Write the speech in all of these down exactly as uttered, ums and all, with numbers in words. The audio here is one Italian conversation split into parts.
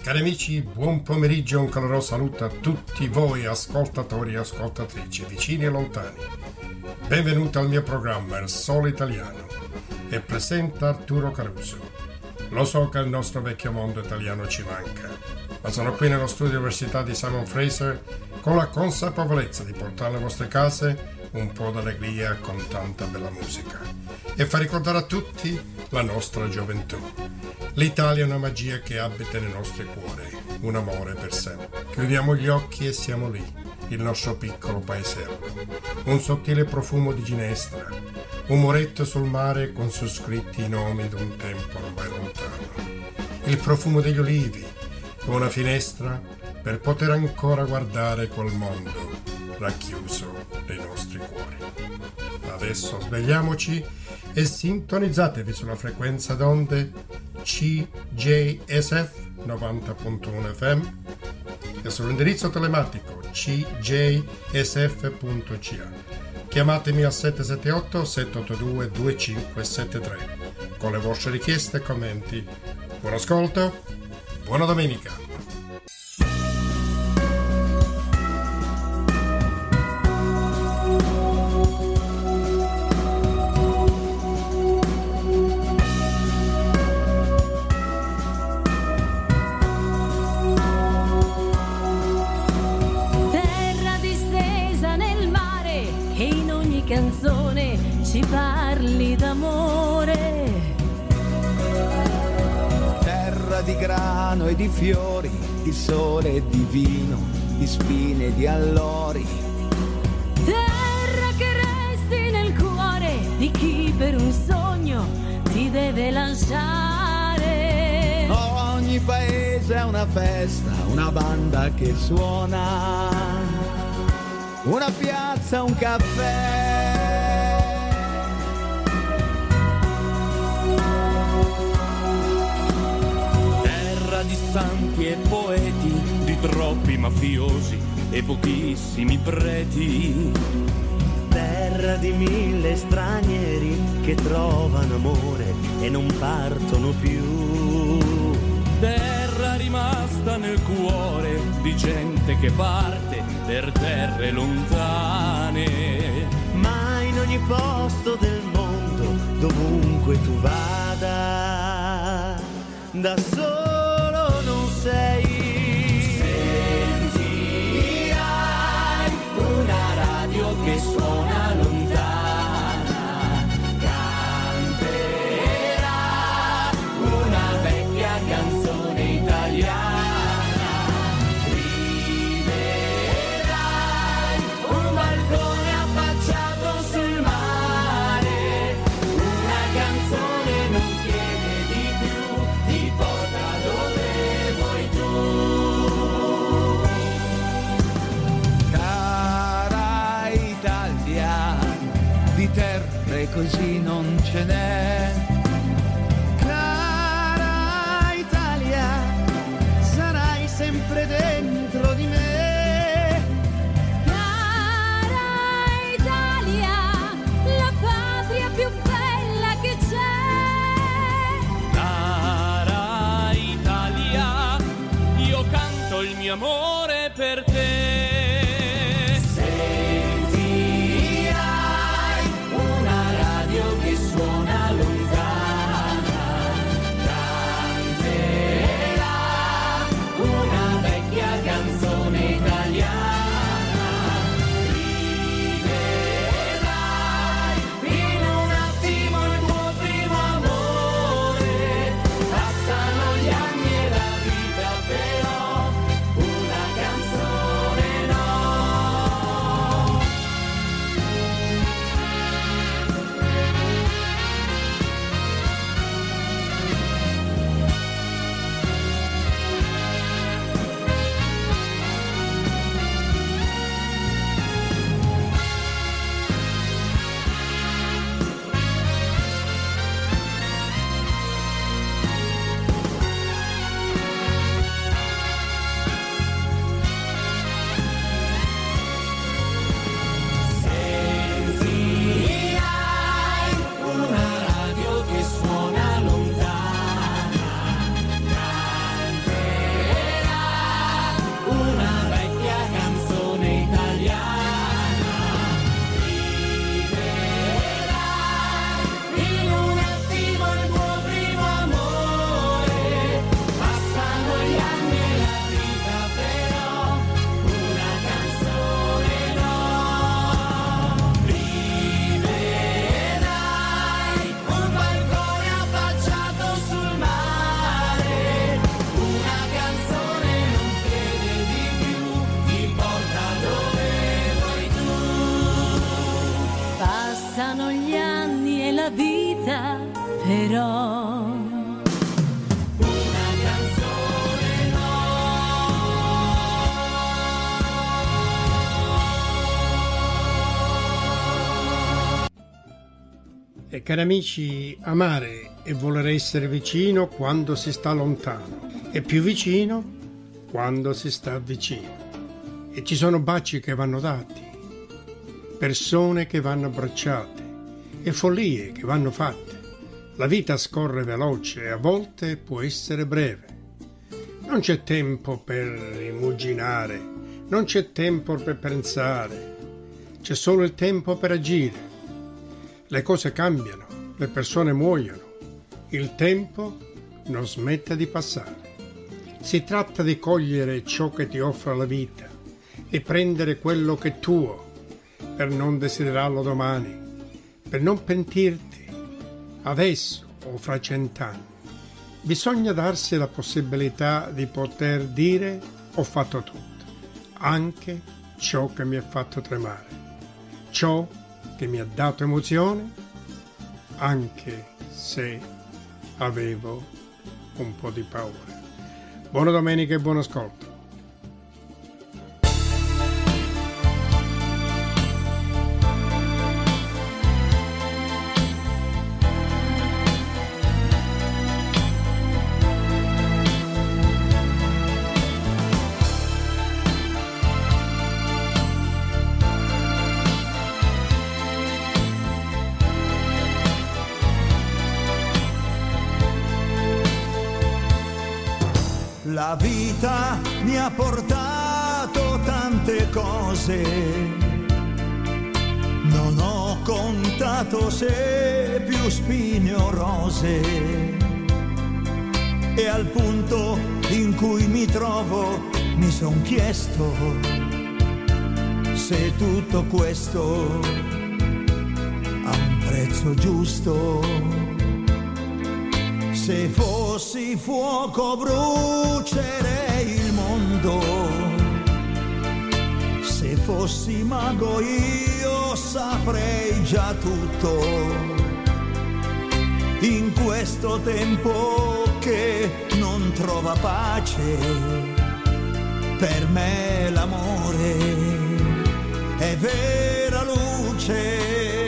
Cari amici, buon pomeriggio, un caloroso saluto a tutti voi ascoltatori e ascoltatrici, vicini e lontani. Benvenuti al mio programma Il Sole Italiano e presenta Arturo Caruso. Lo so che il nostro vecchio mondo italiano ci manca, ma sono qui nello studio Università di Simon Fraser con la consapevolezza di portare alle vostre case un po' d'allegria con tanta bella musica e far ricordare a tutti la nostra gioventù. L'Italia è una magia che abita nei nostri cuori, un amore per sempre. Chiudiamo gli occhi e siamo lì, il nostro piccolo paesello. Un sottile profumo di ginestra, un muretto sul mare con su scritti i nomi d'un tempo ormai lontano. Il profumo degli olivi, una finestra per poter ancora guardare quel mondo racchiuso nei nostri cuori. Adesso svegliamoci e sintonizzatevi sulla frequenza d'onde C J S F novanta punto uno F M e sull'indirizzo telematico c j s f punto c a. Chiamatemi al sette sette otto sette otto due due cinque sette tre con le vostre richieste e commenti. Buon ascolto, buona domenica! Canzone ci parli d'amore, terra di grano e di fiori, di sole e di vino, di spine e di allori, terra che resti nel cuore di chi per un sogno ti deve lasciare. Ogni paese è una festa, una banda che suona, una piazza, un caffè. Terra di santi e poeti, di troppi mafiosi e pochissimi preti. Terra di mille stranieri che trovano amore e non partono più. Terra rimasta nel cuore di gente che parte per terre lontane. Ma in ogni posto del mondo, dovunque tu vada, da solo non sei. Sentirai una radio che suona lontana, canterà una vecchia canzone italiana. Così non ce n'è. Cara Italia, sarai sempre dentro di me. Cara Italia, la patria più bella che c'è. Cara Italia, io canto il mio amore per te. Passano gli anni e la vita però una canzone però una canzone no. E cari amici, amare e voler essere vicino quando si sta lontano, e più vicino quando si sta vicino. E ci sono baci che vanno dati, persone che vanno abbracciate e follie che vanno fatte. La vita scorre veloce e a volte può essere breve. Non c'è tempo per rimuginare, non c'è tempo per pensare, c'è solo il tempo per agire. Le cose cambiano, le persone muoiono, il tempo non smette di passare. Si tratta di cogliere ciò che ti offre la vita e prendere quello che è tuo, per non desiderarlo domani, per non pentirti adesso o fra cent'anni. Bisogna darsi la possibilità di poter dire: ho fatto tutto, anche ciò che mi ha fatto tremare, ciò che mi ha dato emozione, anche se avevo un po' di paura. Buona domenica e buon ascolto. La vita mi ha portato tante cose, non ho contato se più spine o rose, e al punto in cui mi trovo mi son chiesto se tutto questo ha un prezzo giusto. Se fossi fuoco brucerei il mondo, se fossi mago io saprei già tutto. In questo tempo che non trova pace, per me l'amore è vera luce.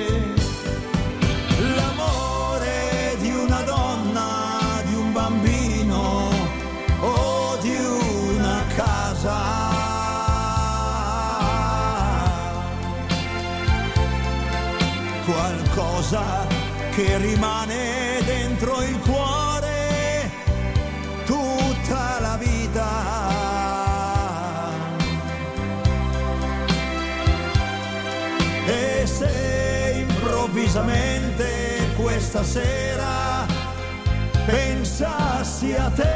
L'amore di una donna, bambino o di una casa, qualcosa che rimane dentro il cuore tutta la vita. E se improvvisamente questa sera pensassi a te,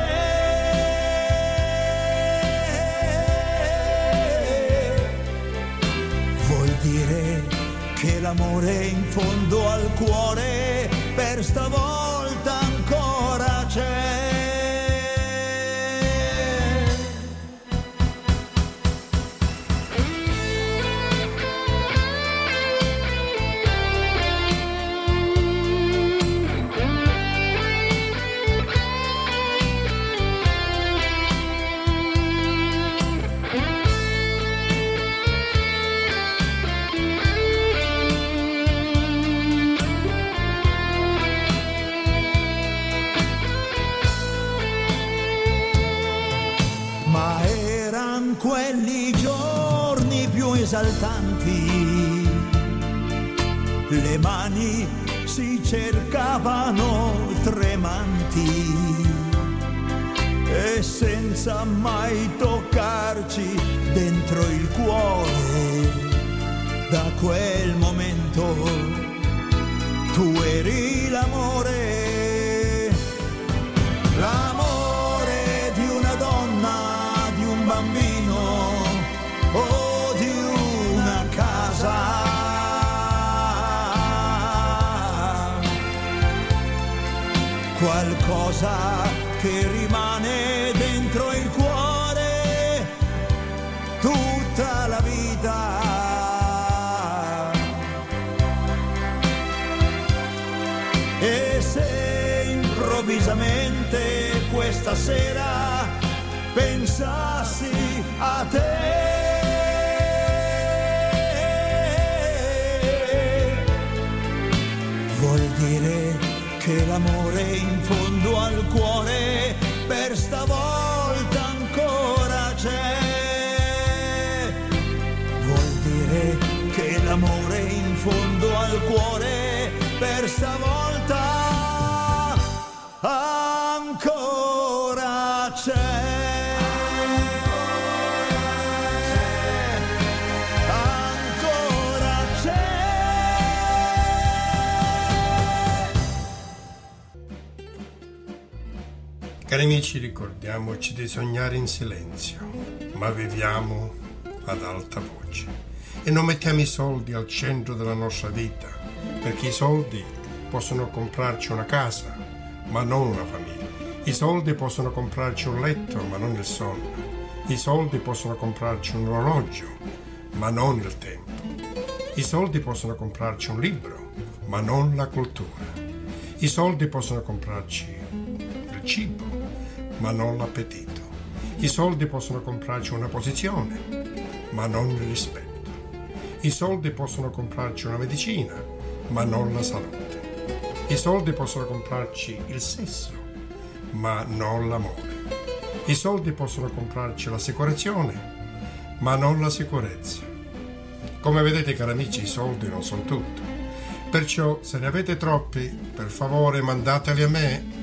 vuol dire che l'amore in fondo al cuore per stavolta ancora c'è. Quelli giorni più esaltanti, le mani si cercavano tremanti e senza mai toccarci dentro il cuore. Da quel momento tu eri l'amore, l'amore di una donna, di un bambino o di una casa, qualcosa che rimane dentro il cuore tutta la vita. E se sera pensassi a te. Vuol dire che l'amore in fondo al cuore per stavolta ancora c'è. Vuol dire che l'amore in fondo al cuore per stavolta ancora c'è. Cari amici, ricordiamoci di sognare in silenzio, ma viviamo ad alta voce e non mettiamo i soldi al centro della nostra vita, perché i soldi possono comprarci una casa, ma non una famiglia. I soldi possono comprarci un letto, ma non il sonno. I soldi possono comprarci un orologio, ma non il tempo. I soldi possono comprarci un libro, ma non la cultura. I soldi possono comprarci il cibo, ma non l'appetito. I soldi possono comprarci una posizione, ma non il rispetto. I soldi possono comprarci una medicina, ma non la salute. I soldi possono comprarci il sesso, ma non l'amore. I soldi possono comprarci l'assicurazione, ma non la sicurezza. Come vedete, cari amici, i soldi non sono tutto. Perciò, se ne avete troppi, per favore mandateli a me.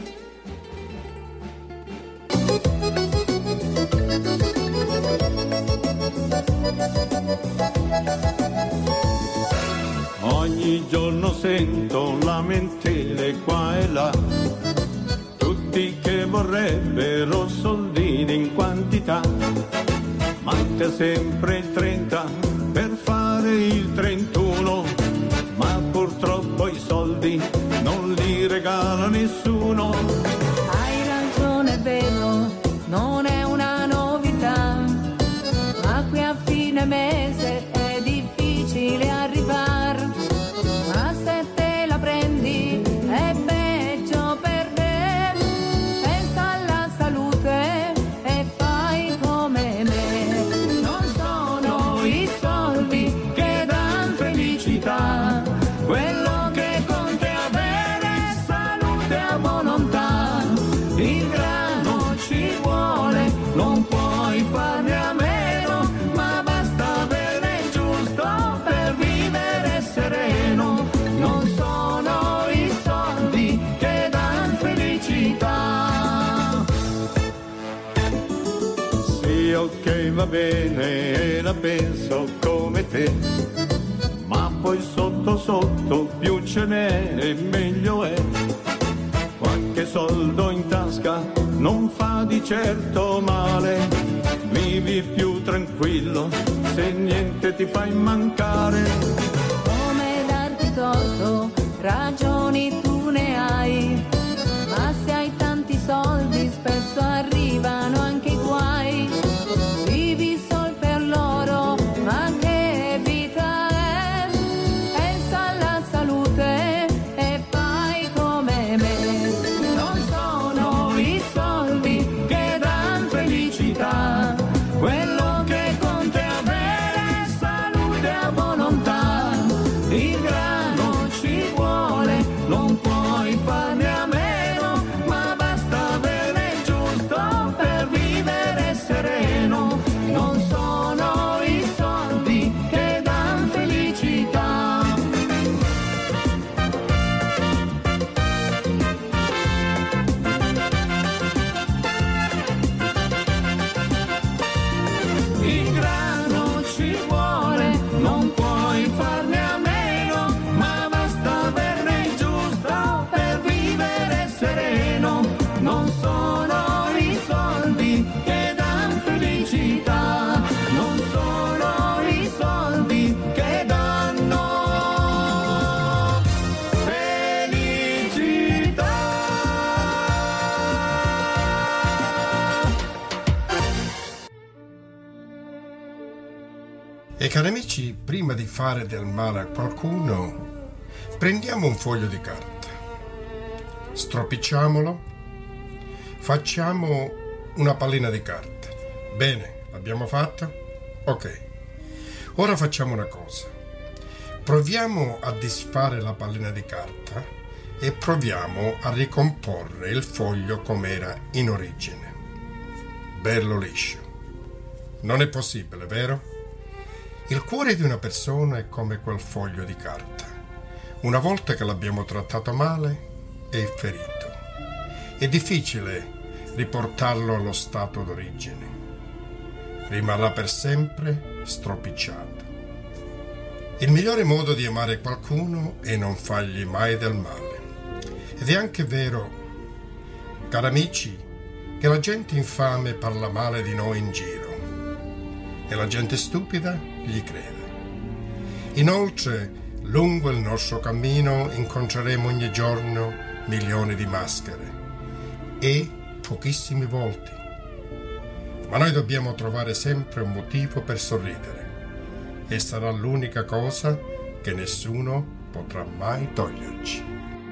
Ogni giorno sento lamentele qua e là, tutti che vorrebbero soldini in quantità. Manca sempre il trenta per fare il trentuno, ma purtroppo i soldi non li regala nessuno. Hai ragione, è vero, non è una novità, ma qui a fine mese è difficile arrivare. Ma se te la prendi è peggio per te. Pensa alla salute e fai come me. Non sono i soldi che danno felicità, quello che conta è avere salute a volontà. Il grano ci vuole, non puoi farne a meno, ma basta avere il giusto per vivere sereno. Non sono i soldi che danno felicità. Sì, ok, va bene, e la penso come te, ma poi sotto sotto più ce n'è e meglio è. Qualche soldo in tasca non fa di certo male, vivi più tranquillo se niente ti fa mancare. Come darti torto, ragioni tu ne hai, ma se hai tanti soldi spesso arrivano anche i guai. Vivi sol per loro, ma che vita è? Pensa alla salute e fai come me. Non sono i soldi che danno felicità, quello che conta è avere salute a volontà. Il grano ci vuole, non puoi farne a meno, ma basta avere il giusto per vivere sereno. Non sono i soldi che danno felicità. Il grano ci vuole, non puoi farne a meno, ma basta averne il giusto per vivere sereno. Non sono i soldi che danno felicità, non sono i soldi che danno felicità. E cari amici, prima di fare del male a qualcuno, prendiamo un foglio di carta, stropicciamolo, Facciamo una pallina di carta. Bene, l'abbiamo fatta? Ok. Ora facciamo una cosa. Proviamo a disfare la pallina di carta e proviamo a ricomporre il foglio com'era in origine. Bello liscio. Non è possibile, vero? Il cuore di una persona è come quel foglio di carta. Una volta che l'abbiamo trattato male, è ferito. È difficile riportarlo allo stato d'origine. Rimarrà per sempre stropicciato. Il migliore modo di amare qualcuno è non fargli mai del male. Ed è anche vero, cari amici, che la gente infame parla male di noi in giro e la gente stupida gli crede. Inoltre, lungo il nostro cammino incontreremo ogni giorno milioni di maschere e pochissimi volti. Ma noi dobbiamo trovare sempre un motivo per sorridere e sarà l'unica cosa che nessuno potrà mai toglierci.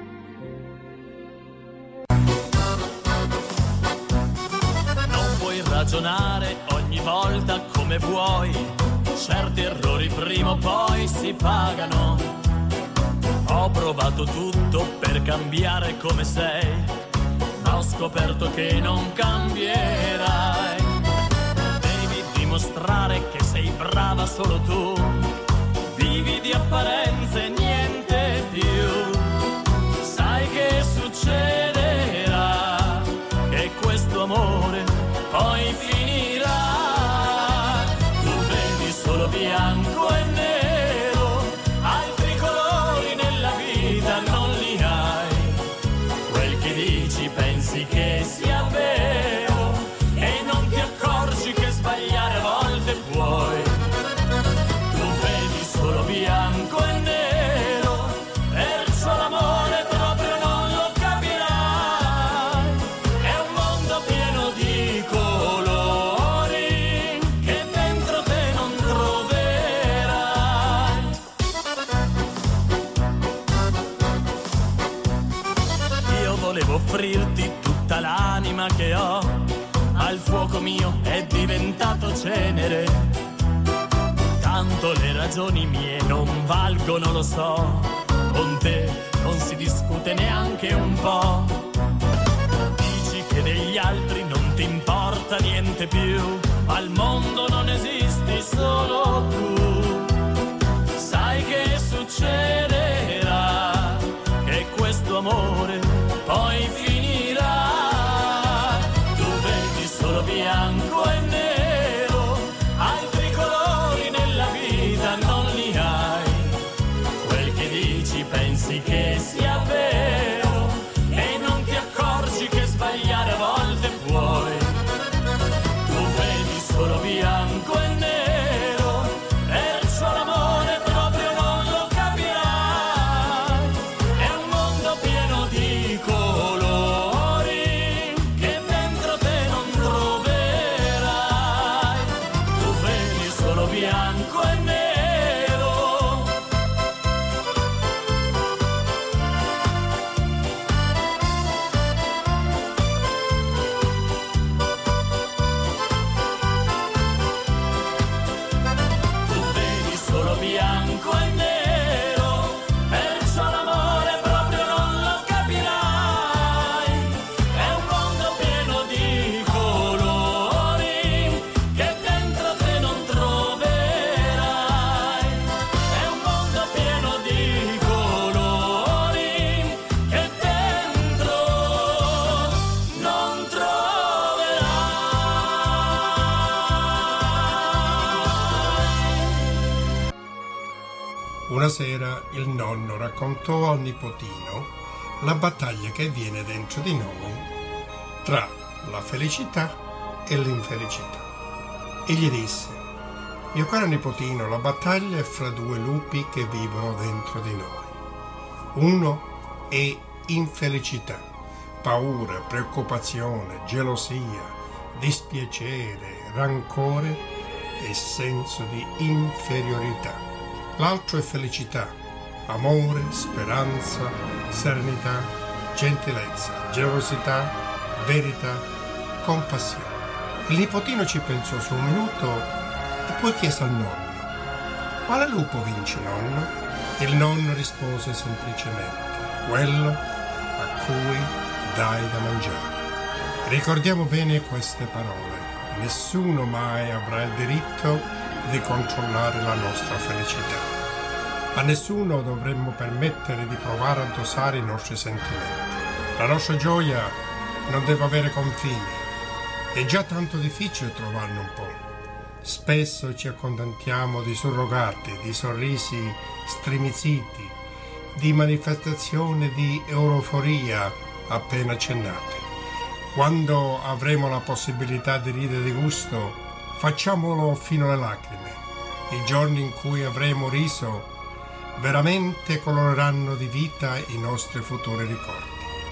Non puoi ragionare ogni volta come vuoi, certi errori prima o poi si pagano. Ho provato tutto per cambiare come sei, ma ho scoperto che non cambierai. Devi dimostrare che sei brava solo tu, vivi di apparenze, niente più. Sai che succederà, che questo amore poi finirà. Tu vedi solo bianco e nero, altri colori nella vita non li hai. Quel che dici pensi che sia vero e non ti accorgi che sbagliare a volte puoi. Tu vedi solo bianco e nero, perciò l'amore proprio non lo capirai. È un mondo pieno di colori che dentro te non troverai. Io volevo offrirti tutta l'anima che ho, al fuoco mio è diventato cenere. Tanto le ragioni mie non valgono, lo so, con te non si discute neanche un po'. Dici che degli altri non ti importa niente più, al mondo non esisti solo tu. Sai che succederà, che questo amore poi finirà. Tu vedi solo bianco e nero, altri colori nella vita non li hai. Quel che dici pensi che sia vero e non ti accorgi che sbagliare a volte puoi. Tu vedi solo bianco e nero, perciò l'amore proprio non lo capirai. È un mondo pieno di colori che dentro te non troverai. Tu vedi solo bianco e nero. Tu vedi solo bianco e nero, perciò l'amore proprio non lo capirai. È un mondo pieno di colori che dentro te non troverai. È un mondo pieno di colori che dentro non troverai. Una sera il nonno raccontò al nipotino la battaglia che avviene dentro di noi tra la felicità e l'infelicità. E gli disse: mio caro nipotino, la battaglia è fra due lupi che vivono dentro di noi. Uno è infelicità, paura, preoccupazione, gelosia, dispiacere, rancore e senso di inferiorità. L'altro è felicità, amore, speranza, serenità, gentilezza, generosità, verità, compassione. Il nipotino ci pensò su un minuto e poi chiese al nonno: quale lupo vince, nonno? Il nonno rispose semplicemente: quello a cui dai da mangiare. Ricordiamo bene queste parole: nessuno mai avrà il diritto di controllare la nostra felicità. A nessuno dovremmo permettere di provare a dosare i nostri sentimenti. La nostra gioia non deve avere confini. È già tanto difficile trovarne un po'. Spesso ci accontentiamo di surrogati, di sorrisi stremiziti, di manifestazioni di euforia appena accennate. Quando avremo la possibilità di ridere di gusto, facciamolo fino alle lacrime. I giorni in cui avremo riso veramente coloreranno di vita i nostri futuri ricordi.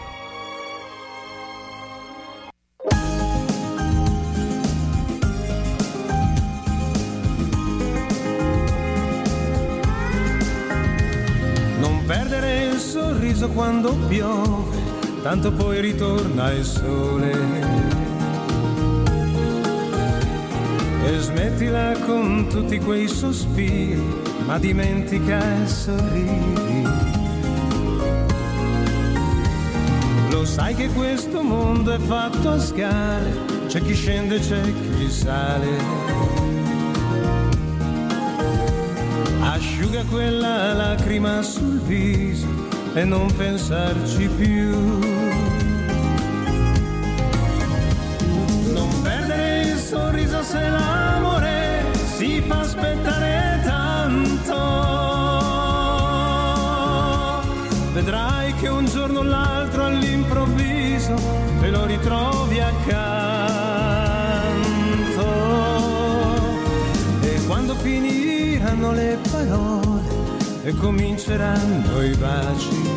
Non perdere il sorriso quando piove, tanto poi ritorna il sole. E smettila con tutti quei sospiri, ma dimentica e sorridi. Lo sai che questo mondo è fatto a scale, c'è chi scende, c'è chi sale. Asciuga quella lacrima sul viso e non pensarci più. Non perdere il sorriso se l'amore si fa aspettare tanto. Vedrai che un giorno o l'altro all'improvviso te lo ritrovi accanto. E quando finiranno le parole e cominceranno i baci,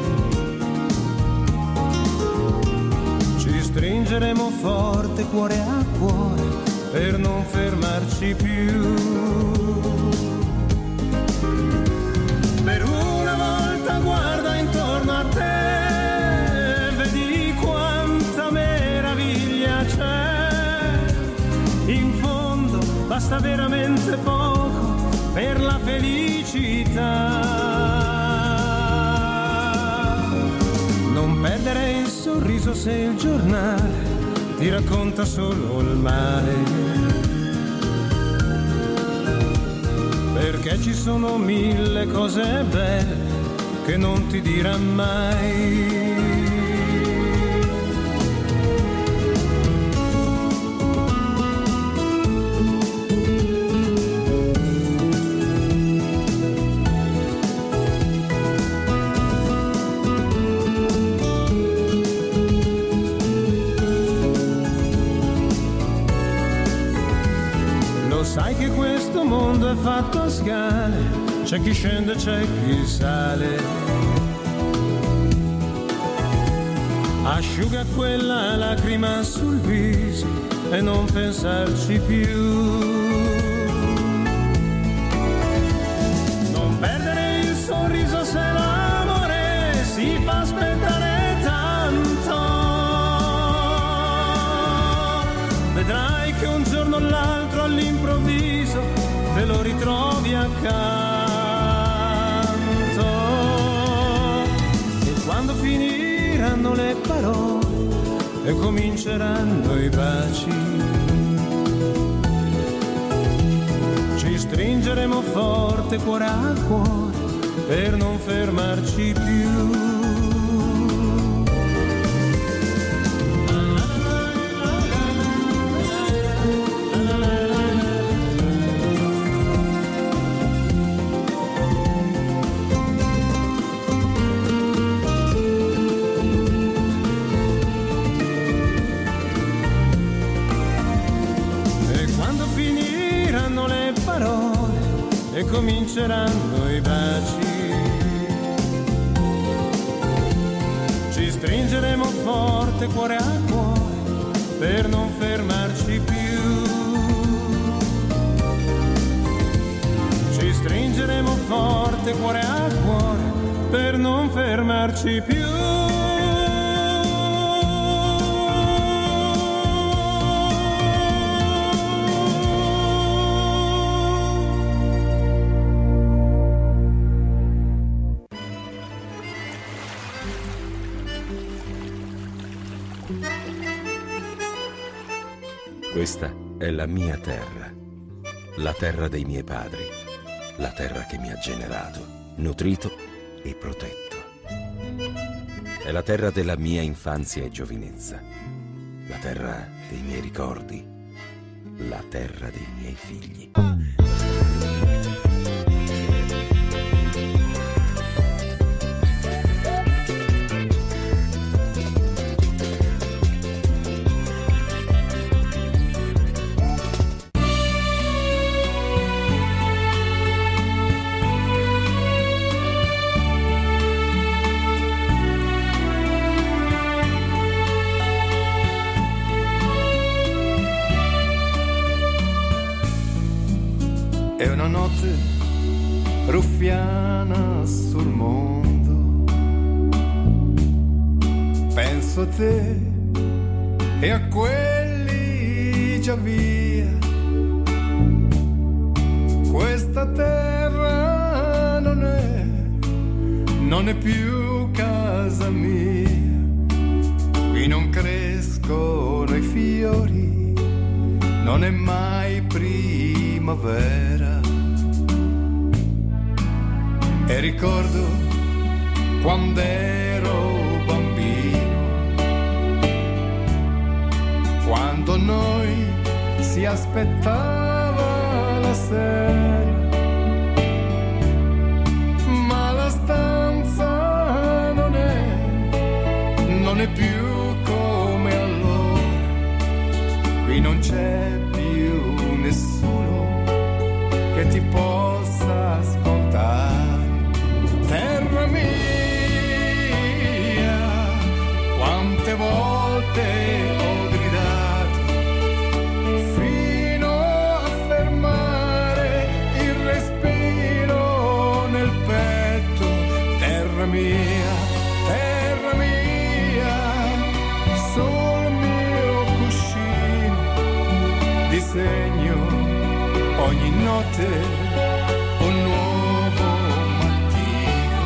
ci stringeremo forte cuore a cuore per non fermarci più. Per una volta guarda intorno a te, vedi quanta meraviglia c'è. In fondo basta veramente poco per la felicità. Non perdere il sorriso se il giornale ti racconta solo il male, perché ci sono mille cose belle che non ti dirà mai. Sai che questo mondo è fatto a scale, c'è chi scende, c'è chi sale. Asciuga quella lacrima sul viso e non pensarci più. Non perdere il sorriso se l'amore si fa aspettare tanto. Vedrai che un giorno o l'altro all'improvviso te lo ritrovi accanto. E quando finiranno le parole e cominceranno i baci, ci stringeremo forte cuore a cuore per non fermarci più. E cominceranno i baci, ci stringeremo forte cuore a cuore per non fermarci più. Ci stringeremo forte cuore a cuore per non fermarci più. Questa è la mia terra, la terra dei miei padri, la terra che mi ha generato, nutrito e protetto. È la terra della mia infanzia e giovinezza, la terra dei miei ricordi, la terra dei miei figli. È una notte ruffiana sul mondo, penso a te e a quelli già via. Questa terra non è, non è più casa mia, qui non crescono i fiori, non è mai primavera. E ricordo quando ero bambino, quando noi si aspettava la sera, ma la stanza non è, non è più come allora, qui non c'è più nessuno che ti possa ascoltare. Terra mia, quante volte ho gridato fino a fermare il respiro nel petto. Terra mia, terra mia, sul mio cuscino disegno ogni notte un nuovo mattino.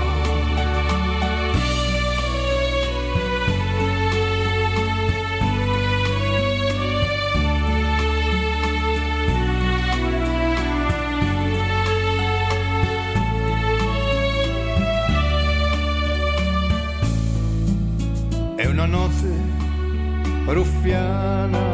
È una notte ruffiana